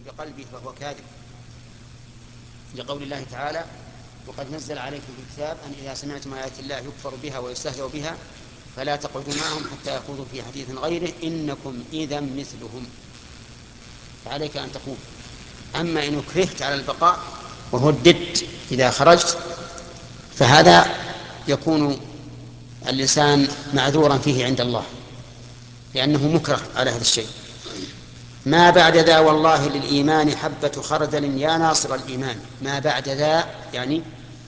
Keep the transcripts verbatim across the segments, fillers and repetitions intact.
بقلبه فهو كاذب، لقول الله تعالى: وقد نزل عليكم في الكتاب أن إذا سمعتم آيات الله يكفر بها ويستهزأ بها فلا تقعدوا معهم حتى يخوضوا في حديث غيره إنكم إذا مثلهم، فعليك أن تقول. أما إن كرهت على البقاء وهو الدد إذا خرجت فهذا يكون الإنسان معذورا فيه عند الله لأنه مكره على هذا الشيء. ما بعد ذا والله للإيمان حبة خردل يا ناصر الإيمان. ما بعد ذا يعني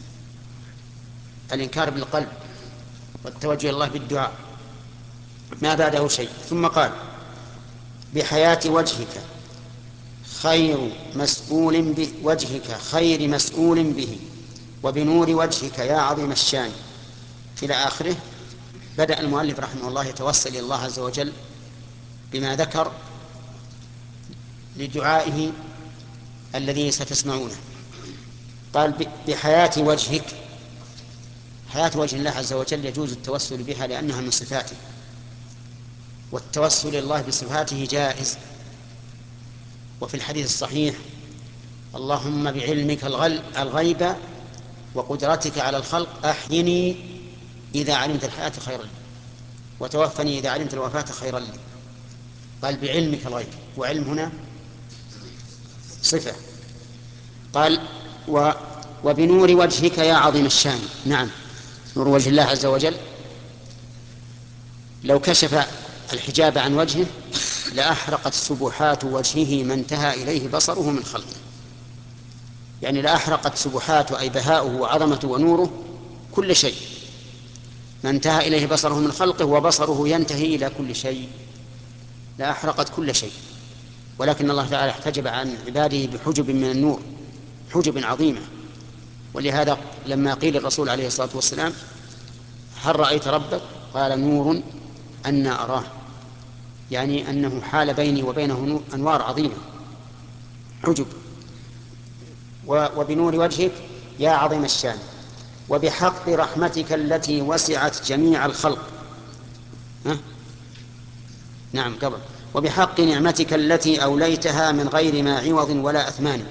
الإنكار بالقلب والتوجه إلى الله بالدعاء، ما بعده شيء. ثم قال: بحياة وجهك خير مسؤول به وجهك خير مسؤول به وبنور وجهك يا عظيم الشان، إلى آخره. بدأ المؤلف رحمه الله يتوسل إلى الله عز وجل بما ذكر لدعائه الذي ستسمعونه. قال: بحياة وجهك. حياة وجه الله عز وجل يجوز التوسل بها لأنها من صفاته، والتوسل إلى الله بصفاته جائز. وفي الحديث الصحيح: اللهم بعلمك الغيب وقدرتك على الخلق أحيني إذا علمت الحياة خيرا لي وتوفني إذا علمت الوفاة خيرا لي. قال: بعلمك الغيب، وعلم هنا صفة. قال: و وبنور وجهك يا عظيم الشان. نعم، نور وجه الله عز وجل لو كشف الحجاب عن وجهه لأحرقت سبحات وجهه ما انتهى إليه بصره من خلقه. يعني لأحرقت سبحات أي بهاؤه وعظمته ونوره كل شيء، ما انتهى إليه بصره من خلقه، وبصره ينتهي إلى كل شيء، لأحرقت كل شيء. ولكن الله تعالى احتجب عن عباده بحجب من النور، حجب عظيمة. ولهذا لما قيل الرسول عليه الصلاة والسلام: هل رأيت ربك؟ قال: نور أنا أراه، يعني أنه حال بيني وبينه أنوار عظيمة، حجب. وبنور وجهك يا عظيم الشان وبحق رحمتك التي وسعت جميع الخلق. ها؟ نعم قبل: وبحق نعمتك التي أوليتها من غير ما عوض ولا أثمان.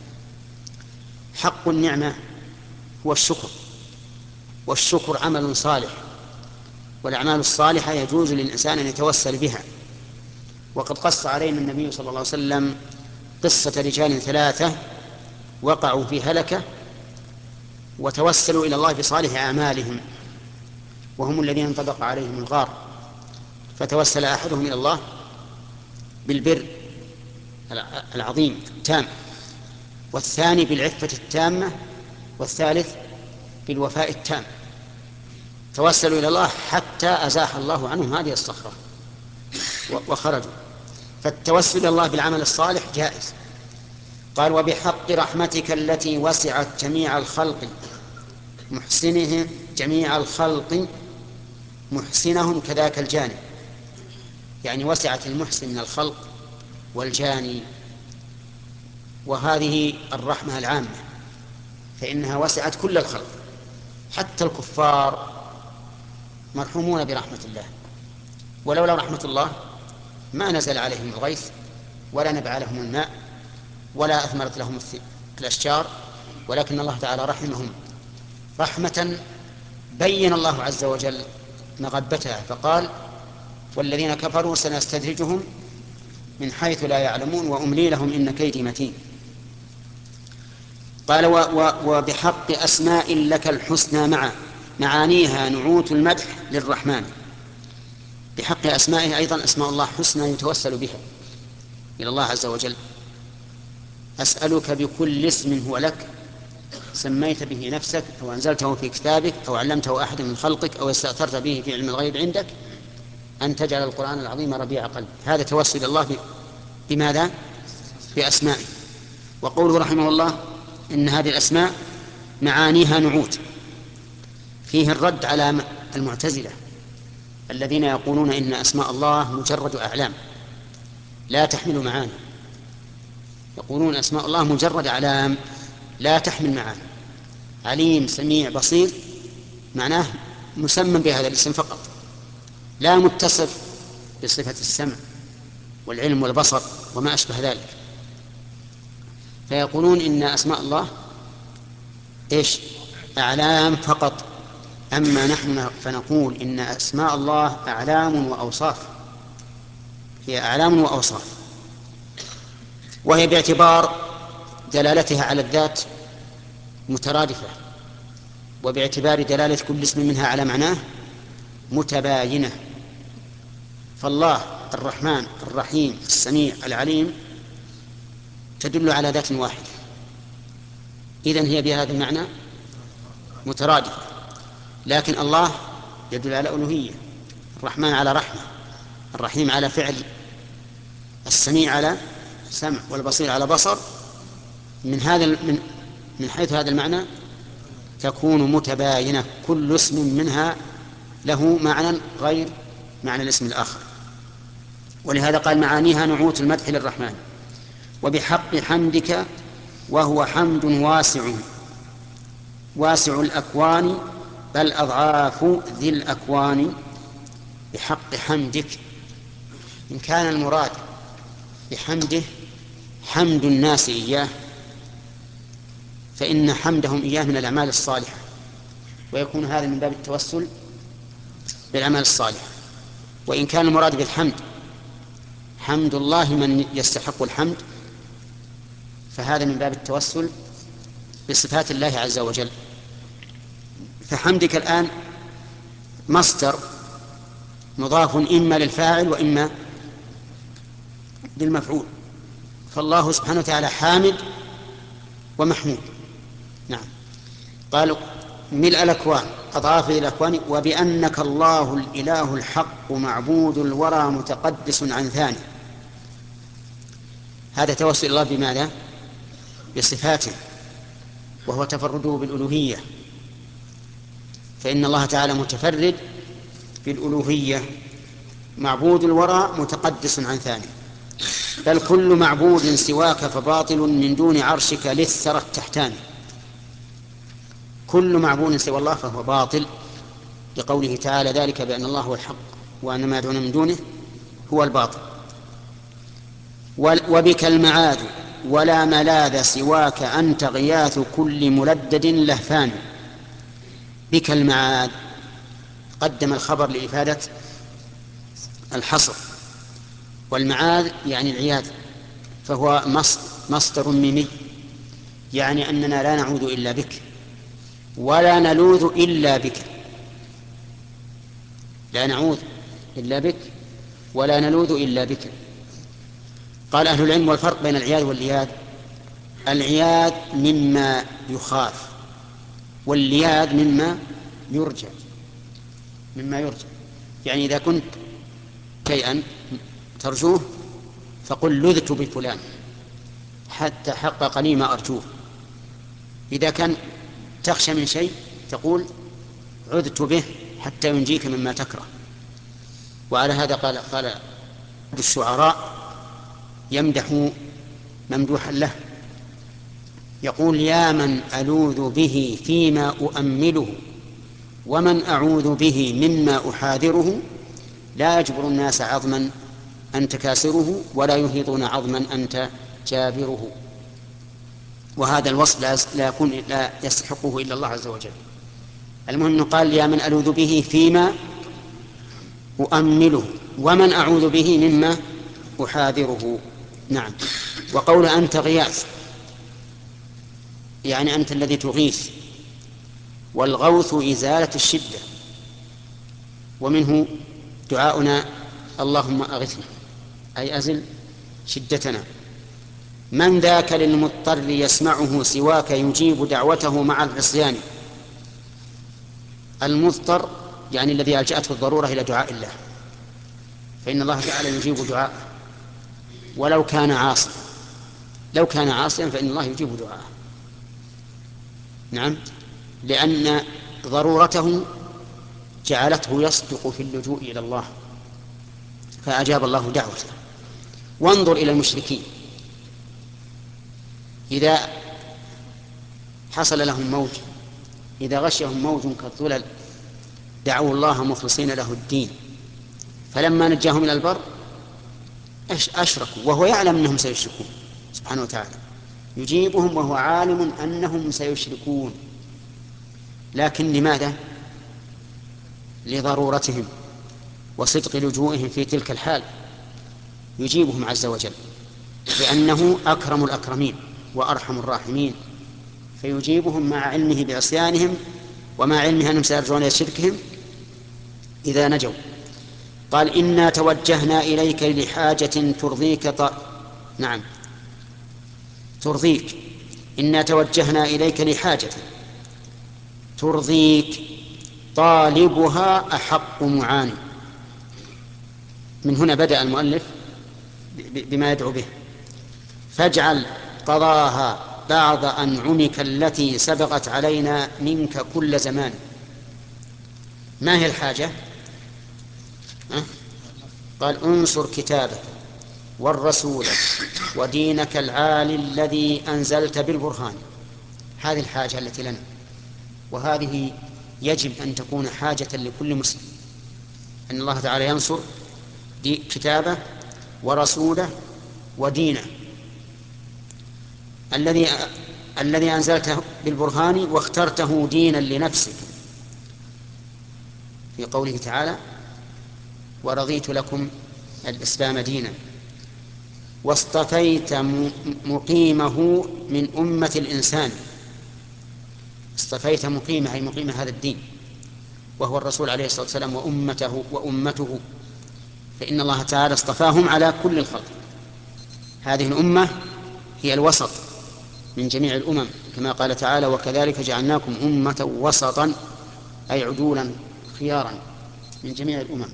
حق النعمة هو الشكر، والشكر عمل صالح، والأعمال الصالحة يجوز للإنسان أن يتوسل بها. وقد قص علينا النبي صلى الله عليه وسلم قصة رجال ثلاثة وقعوا في هلكة وتوسلوا إلى الله بصالح أعمالهم، وهم الذين انطبق عليهم الغار. فتوسل أحدهم إلى الله بالبر العظيم التام، والثاني بالعفة التامة، والثالث بالوفاء التام. توسلوا إلى الله حتى أزاح الله عنهم هذه الصخرة وخرجوا. فالتوسل إلى الله بالعمل الصالح جائز. قال: وبحق رحمتك التي وسعت جميع الخلق محسنه جميع الخلق محسنهم كذاك الجاني، يعني وسعت المحسن من الخلق والجاني، وهذه الرحمة العامة، فإنها وسعت كل الخلق، حتى الكفار مرحومون برحمة الله. ولولا رحمة الله ما نزل عليهم الغيث ولا نبع لهم الماء ولا أثمرت لهم الأشجار، ولكن الله تعالى رحمهم رحمة بين الله عز وجل مغبتها، فقال: والذين كفروا سنستدرجهم من حيث لا يعلمون وأملي لهم إن كيدي متين. قال: وبحق أسماء لك الحسنى مع معانيها نعوت المدح للرحمن. بحق أسمائه أيضا أسماء الله حسنى يتوسل بها إلى الله عز وجل. أسألك بكل اسم هو لك سميت به نفسك أو أنزلته في كتابك أو علمته أحد من خلقك أو استأثرت به في علم الغيب عندك أن تجعل القرآن العظيم ربيع قلبي. هذا توسل الله بماذا؟ بأسمائه. وقوله رحمه الله إن هذه الأسماء معانيها نعوت، فيه الرد على المعتزلة الذين يقولون إن أسماء الله مجرد أعلام لا تحمل معاني. يقولون أسماء الله مجرد أعلام لا تحمل معاني. عليم سميع بصير معناه مسمى بهذا الاسم فقط، لا متصف بصفة السمع والعلم والبصر وما أشبه ذلك. فيقولون إن أسماء الله إيش؟ أعلام فقط. أما نحن فنقول إن أسماء الله أعلام وأوصاف، هي أعلام وأوصاف، وهي باعتبار دلالتها على الذات مترادفة، وباعتبار دلالة كل اسم منها على معناه متباينة. فالله الرحمن الرحيم السميع العليم تدل على ذات واحدة، إذن هي بهذا المعنى مترادفة. لكن الله يدل على ألوهية، الرحمن على رحمة، الرحيم على فعل، السميع على سمع، والبصير على بصر. من هذا من من حيث هذا المعنى تكون متباينة، كل اسم منها له معنى غير معنى الاسم الآخر. ولهذا قال معانيها نعوت المدح للرحمن. وبحق حمدك، وهو حمد واسع واسع الأكوان، بل أضعاف ذي الأكوان. بحق حمدك، إن كان المراد بحمده حمد الناس إياه فإن حمدهم إياه من الأعمال الصالحة، ويكون هذا من باب التوسل بالأعمال الصالحة. وإن كان المراد بالحمد حمد الله من يستحق الحمد فهذا من باب التوسل بصفات الله عز وجل. فحمدك الآن مصدر مضاف إما للفاعل وإما للمفعول، فالله سبحانه وتعالى حامد ومحمود. نعم. قالوا ملء الأكوان أضعاف الأكوان، وبأنك الله الإله الحق معبود الورى متقدس عن ثاني. هذا توسل الله بماذا؟ بصفاته، وهو تفرده بالألوهية، فإن الله تعالى متفرد بالألوهية، معبود الورى متقدس عن ثاني. بل كل معبود سواك فباطل من دون عرشك للثرى التحتاني. كل معبود سوى الله فهو باطل، لقوله تعالى ذلك بأن الله هو الحق وأن ما دون من دونه هو الباطل. وبك المعاذ ولا ملاذ سواك أنت غياث كل ملدد لهفان. بك المعاذ، قدم الخبر لإفادة الحصر، والمعاذ يعني العياذ، فهو مصدر ميمي، يعني أننا لا نعوذ إلا بك ولا نلوذ إلا بك. لا نعوذ إلا بك ولا نلوذ إلا بك. قال أهل العلم والفرق بين العياذ واللياذ: العياذ مما يخاف، واللياذ مما يرجى. مما يرجى يعني إذا كنت شيئا ترجوه فقل لذت بفلان حتى حقق لي ما أرجوه. إذا كان تخشى من شيء تقول عذت به حتى ينجيك مما تكره. وعلى هذا قال قال الشعراء يمدح ممدوحا له، يقول: يا من ألوذ به فيما أؤمله، ومن أعوذ به مما أحاذره، لا يجبر الناس عظما أنت كاسره، ولا يهيطون عظما أنت جابره. وهذا الوصف لا يكون لا يستحقه إلا الله عز وجل. المهم قال: يا من ألوذ به فيما أؤمله، ومن أعوذ به مما أحاذره. نعم. وقول أنت غياث يعني أنت الذي تغيث، والغوث إزالة الشدة، ومنه دعاؤنا اللهم أغثنا أي أزل شدتنا. من ذاك للمضطر يسمعه سواك يجيب دعوته مع العصيان. المضطر يعني الذي ألجأته الضرورة إلى دعاء الله، فإن الله تعالى يجيب دعاءه ولو كان عاصيا. لو كان عاصيا فإن الله يجيب دعاءه. نعم، لأن ضرورته جعلته يصدق في اللجوء إلى الله فأجاب الله دعوته. وانظر إلى المشركين إذا حصل لهم موج، إذا غشيهم موج كالظلل دعوا الله مخلصين له الدين، فلما نجاهم إلى البر أشركوا وهو يعلم أنهم سيشركون سبحانه وتعالى. يجيبهم وهو عالم أنهم سيشركون، لكن لماذا؟ لضرورتهم وصدق لجوئهم في تلك الحال يجيبهم عز وجل، لأنه أكرم الأكرمين وأرحم الراحمين، فيجيبهم مع علمه بعصيانهم ومع علمه أنهم سيرجعون إلى شركهم إذا نجوا. قال إنا توجهنا إليك لحاجة ترضيك ط... نعم ترضيك إنا توجهنا إليك لحاجة ترضيك طالبها أحق معاني. من هنا بدأ المؤلف بما يدعو به: فاجعل قضاها بعض أنعمك التي سبقت علينا منك كل زمان. ما هي الحاجة؟ أه؟ قال انصر كتابك والرسول ودينك العالي الذي أنزلت بالبرهان. هذه الحاجة التي لنا، وهذه يجب أن تكون حاجة لكل مسلم، أن الله تعالى ينصر كتابه ورسوله ودينه الذي الذي أنزلته بالبرهان واخترته دينا لنفسك، في قوله تعالى: ورضيت لكم الإسلام دينا. واصطفيت مقيمه من أمة الإنسان. اصطفيت مقيمه أي مقيم هذا الدين، وهو الرسول عليه الصلاة والسلام وأمته وأمته، فإن الله تعالى اصطفاهم على كل الخلق. هذه الأمة هي الوسط من جميع الأمم، كما قال تعالى: وكذلك جعلناكم أمة وسطا، أي عدولا خيارا من جميع الأمم.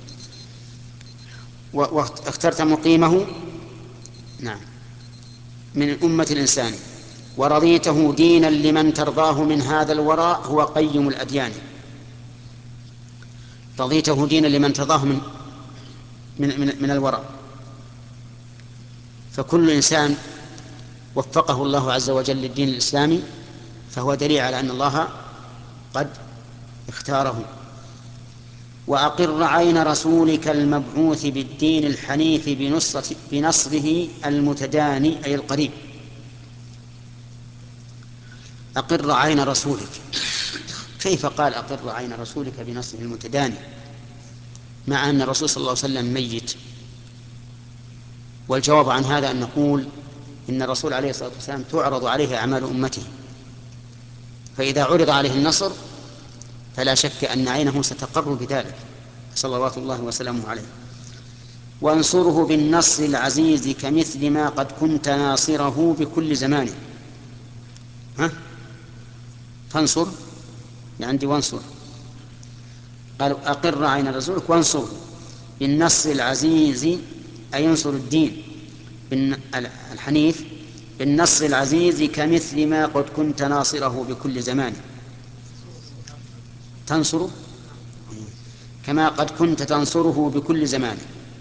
واخترت مقيمه نعم من أمة الإنسان، ورضيته دينا لمن ترضاه من هذا الوراء هو قيم الأديان. رضيته دينا لمن ترضاه من من من, من الوراء. فكل إنسان وفقه الله عز وجل للدين الإسلامي فهو دليل على أن الله قد اختاره. وأقر عين رسولك المبعوث بالدين الحنيف بنصرة بنصره المتداني أي القريب. أقر عين رسولك، كيف قال أقر عين رسولك بنصره المتداني مع أن الرسول صلى الله عليه وسلم ميت؟ والجواب عن هذا أن نقول إن الرسول عليه الصلاة والسلام تعرض عليه أعمال أمته، فإذا عرض عليه النصر فلا شك أن عينه ستقر بذلك صلوات الله وسلامه عليه. وانصره بالنصر العزيز كمثل ما قد كنت ناصره بكل زمان. ها؟ فانصر عندي وانصر. قالوا أقر عين رسولك وانصره بالنصر العزيز أي ينصر الدين الحنيف بالنصر العزيز كمثل ما قد كنت ناصره بكل زمان. تنصره كما قد كنت تنصره بكل زمان.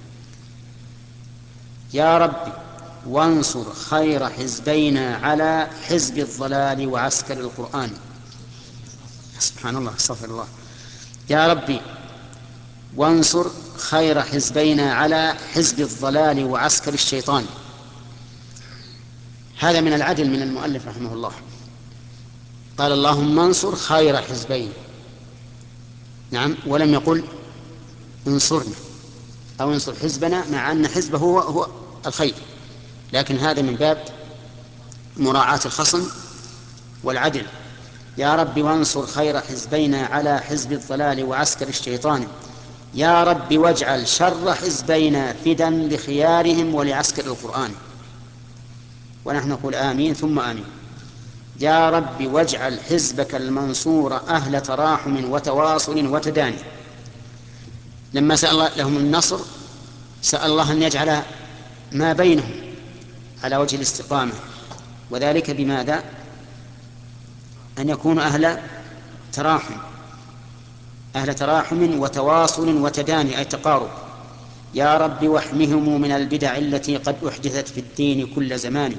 يا رب وانصر خير حزبينا على حزب الضلال وعسكر القرآن. سبحان الله، استغفر الله. يا ربي وانصر خير حزبينا على حزب الضلال وعسكر الشيطان. هذا من العدل من المؤلف رحمه الله، قال اللهم انصر خير حزبين، نعم، ولم يقل انصرنا أو انصر حزبنا، مع أن حزبه هو, هو الخير، لكن هذا من باب مراعاة الخصم والعدل. يا رب وانصر خير حزبينا على حزب الضلال وعسكر الشيطان. يا رب واجعل شر حزبينا فدا لخيارهم ولعسكر القرآن. ونحن نقول آمين ثم آمين. يا رب واجعل حزبك المنصور أهل تراحم وتواصل وتداني. لما سأل الله لهم النصر سأل الله أن يجعل ما بينهم على وجه الاستقامة، وذلك بماذا؟ أن يكونوا أهل تراحم أهل تراحم وتواصل وتداني أي تقارب. يا رب واحمهم من البدع التي قد أحدثت في الدين كل زمان.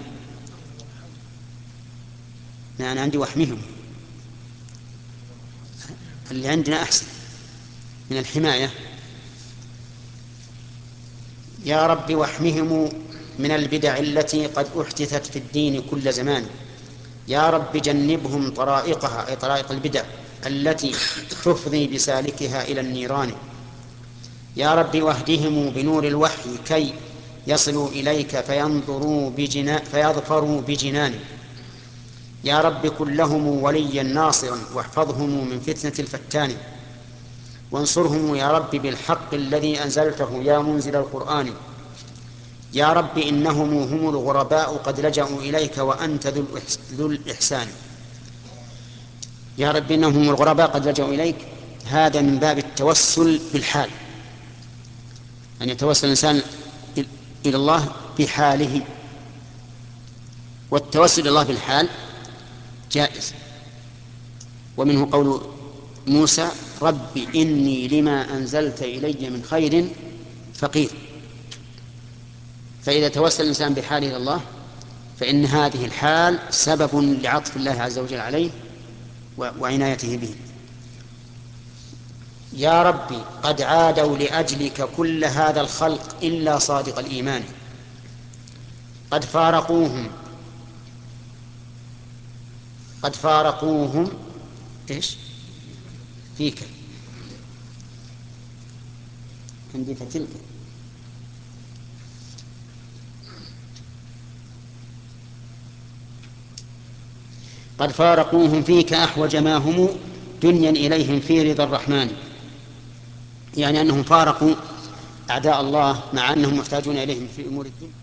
أنا عندي واحمهم، اللي عندنا أحسن من الحماية. يا رب واحمهم من البدع التي قد أحدثت في الدين كل زمان. يا رب جنبهم طرائقها، أي طرائق البدع التي تفضي بسالكها إلى النيران. يا رب واهدهم بنور الوحي كي يصلوا إليك فينظروا بجنا فيظفروا بجنان. يا رب كن لهم وليا ناصرا واحفظهم من فتنة الفتان. وانصرهم يا رب بالحق الذي أنزلته يا منزل القرآن. يا رب إنهم هم الغرباء قد لجأوا إليك وأنت ذو الإحسان. يا رب إنهم هم الغرباء قد لجأوا إليك، هذا من باب التوسل بالحال، أن يتوسل الإنسان إلى الله بحاله. والتوسل إلى الله بالحال جائز. ومنه قول موسى رب إني لما أنزلت إلي من خير فقير. فإذا توسل الإنسان بحاله إلى الله فإن هذه الحال سبب لعطف الله عز وجل عليه وعنايته به. يا ربي قد عادوا لأجلك كل هذا الخلق إلا صادق الإيمان. قد فارقوهم قد فارقوهم إيش فيك عندي فتلك. قد فارقوهم فيك أحوج ما هم دنيا إليهم في رضا الرحمن. يعني أنهم فارقوا أعداء الله مع أنهم محتاجون إليهم في أمور الدنيا.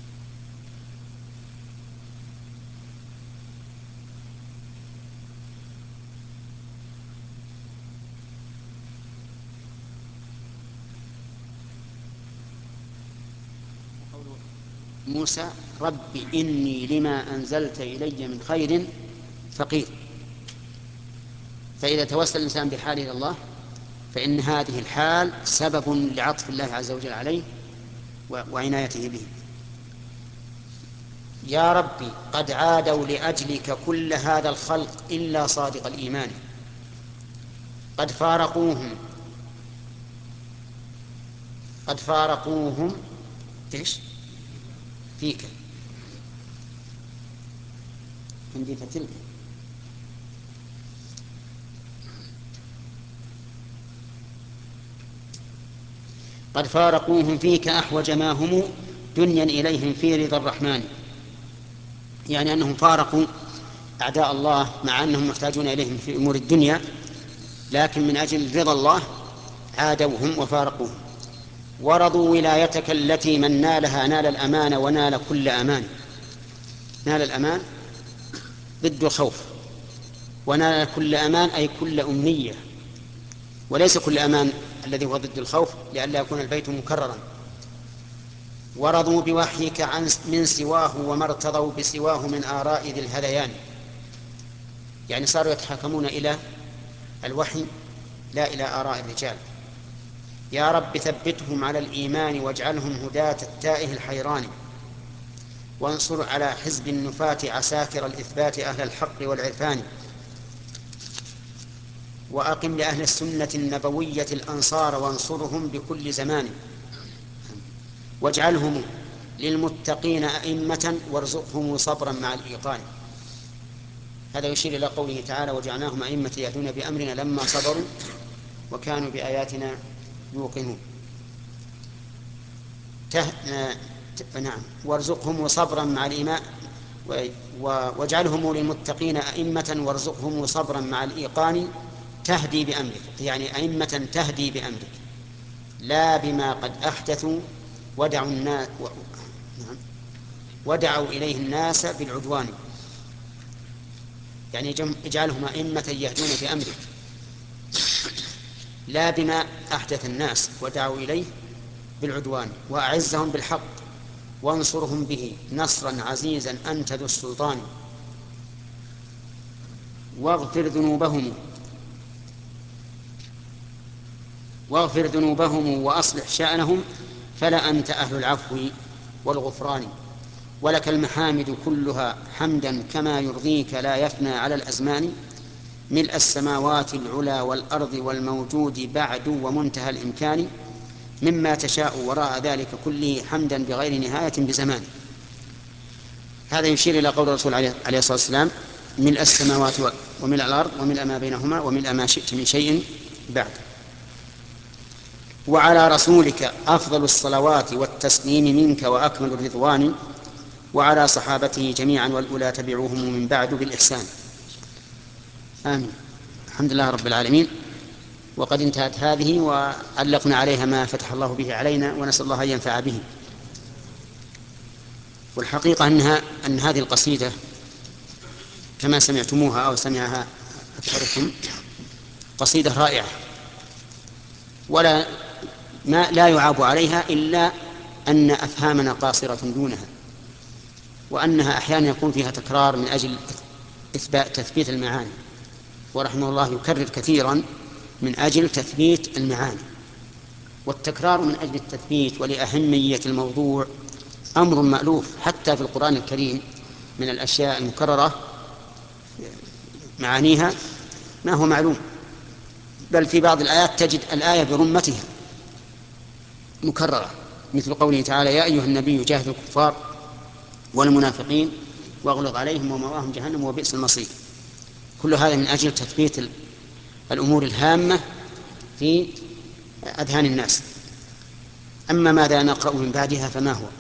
موسى رب إني لما أنزلت إلي من خير فقير. فإذا توسل الإنسان بحاله إلى الله فإن هذه الحال سبب لعطف الله عز وجل عليه وعنايته به. يا ربي قد عادوا لأجلك كل هذا الخلق إلا صادق الإيمان. قد فارقوهم قد فارقوهم إيش فيك عندي فتلك. قد فارقوهم فيك أحوج ما هم دنيا إليهم في رضا الرحمن. يعني أنهم فارقوا أعداء الله مع أنهم محتاجون إليهم في أمور الدنيا، لكن من أجل رضا الله عادوهم وفارقوهم. ورضوا ولايتك التي من نالها نال الأمان ونال كل أمان. نال الأمان ضد الخوف، ونال كل أمان أي كل أمنية، وليس كل أمان الذي هو ضد الخوف لئلا يكون البيت مكررا. ورضوا بوحيك عن من سواه وما ارتضوا بسواه من آراء ذي الهذيان. يعني صاروا يتحاكمون إلى الوحي لا إلى آراء الرجال. يا رب ثبتهم على الإيمان واجعلهم هداة التائه الحيران. وانصر على حزب النفاة عساكر الإثبات أهل الحق والعرفان. وأقم لأهل السنة النبوية الأنصار وانصرهم بكل زمان. واجعلهم للمتقين أئمة وارزقهم صبرا مع الإيقان. هذا يشير إلى قوله تعالى وجعلناهم أئمة يهدون بأمرنا لما صبروا وكانوا بآياتنا يوقنون. ته... نعم وارزقهم صبرا مع الإيمان و... واجعلهم للمتقين أئمة وارزقهم صبرا مع الإيقان. تهدي بأمرك يعني أئمة تهدي بأمرك لا بما قد أحدثوا ودعوا الناس و... نعم ودعوا إليه الناس بالعدوان. يعني اجعلهم أئمة يهدون بأمرك لا بما أحدث الناس ودعوا إليه بالعدوان. وأعزهم بالحق وانصرهم به نصرا عزيزا أنت ذو السلطان. واغفر ذنوبهم واغفر ذنوبهم وأصلح شأنهم فلا أنت أهل العفو والغفران. ولك المحامد كلها حمدا كما يرضيك لا يفنى على الأزمان. ملء السماوات العلى والأرض والموجود بعد ومنتهى الإمكان. مما تشاء وراء ذلك كله حمدا بغير نهاية بزمان. هذا يشير إلى قول الرسول عليه الصلاة والسلام: ملء السماوات وملء الأرض وملء ما بينهما وملء ما شئت من شيء بعد. وعلى رسولك أفضل الصلوات والتسليم منك وأكمل الرضوان، وعلى صحابته جميعا والأولى تبعوهم من بعد بالإحسان. آمين. الحمد لله رب العالمين. وقد انتهت هذه وعلقنا عليها ما فتح الله به علينا، ونسأل الله أن ينفع به. والحقيقة أنها أن هذه القصيدة كما سمعتموها أو سمعها أكثركم قصيدة رائعة، ولا ما لا يعاب عليها إلا أن أفهامنا قاصرة دونها، وأنها أحيانا يكون فيها تكرار من أجل إثبات تثبيت المعاني، ورحمه الله يكرر كثيرا من أجل تثبيت المعاني. والتكرار من أجل التثبيت ولأهمية الموضوع أمر مألوف حتى في القرآن الكريم. من الأشياء المكررة معانيها ما هو معلوم، بل في بعض الآيات تجد الآية برمتها مكررة، مثل قوله تعالى: يا أيها النبي جاهد الكفار والمنافقين واغلظ عليهم ومأواهم جهنم وبئس المصير. كل هذا من أجل تثبيت الأمور الهامة في أذهان الناس. أما ماذا نقرأ من بعدها فما هو؟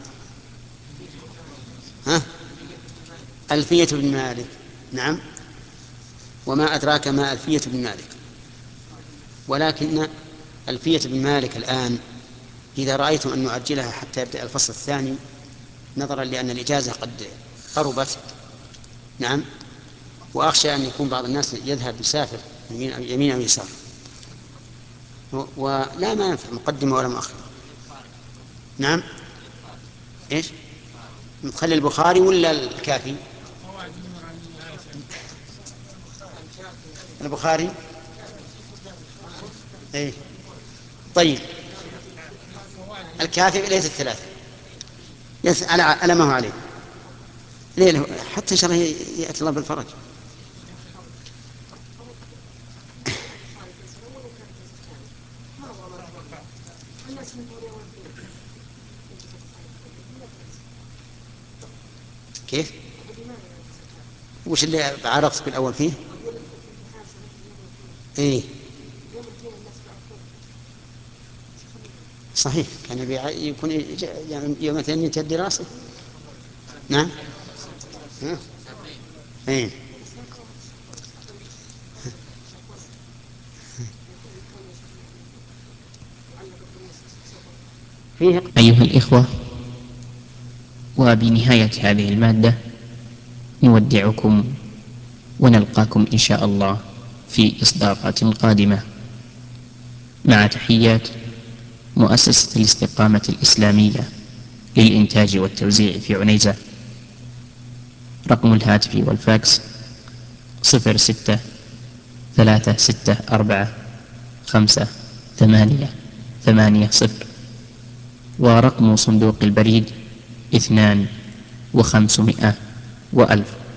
ها؟ ألفية بن مالك. نعم، وما أدراك ما ألفية بن مالك. ولكن ألفية بن مالك الآن إذا رأيتم أن نؤجلها حتى يبدأ الفصل الثاني نظرا لأن الإجازة قد قربت، نعم، وأخشى أن يكون بعض الناس يذهب يسافر يمين أو يسار، ولا ما ينفع مقدمة ولا مؤخرة. نعم، إيش نخلي البخاري ولا الكافي؟ البخاري. إيه طيب، الكافي ليس الثلاثة يس على على ما هو عليه ليه حتى إن شاء الله يأتي الله بالفرج. كيف؟ وش اللي عرفت بالأول فيه؟ إيه صحيح، كان يكون يوم الاثنين الدراسة. نعم. إيه. أيها الإخوة، وبنهاية هذه المادة نودعكم ونلقاكم إن شاء الله في إصدارات قادمة، مع تحيات مؤسسة الاستقامة الإسلامية للإنتاج والتوزيع في عنيزة. رقم الهاتف والفاكس صفر ستة ثلاثة ستة أربعة خمسة ثمانية ثمانية صفر، ورقم صندوق البريد اثنان وخمسمائة وألف.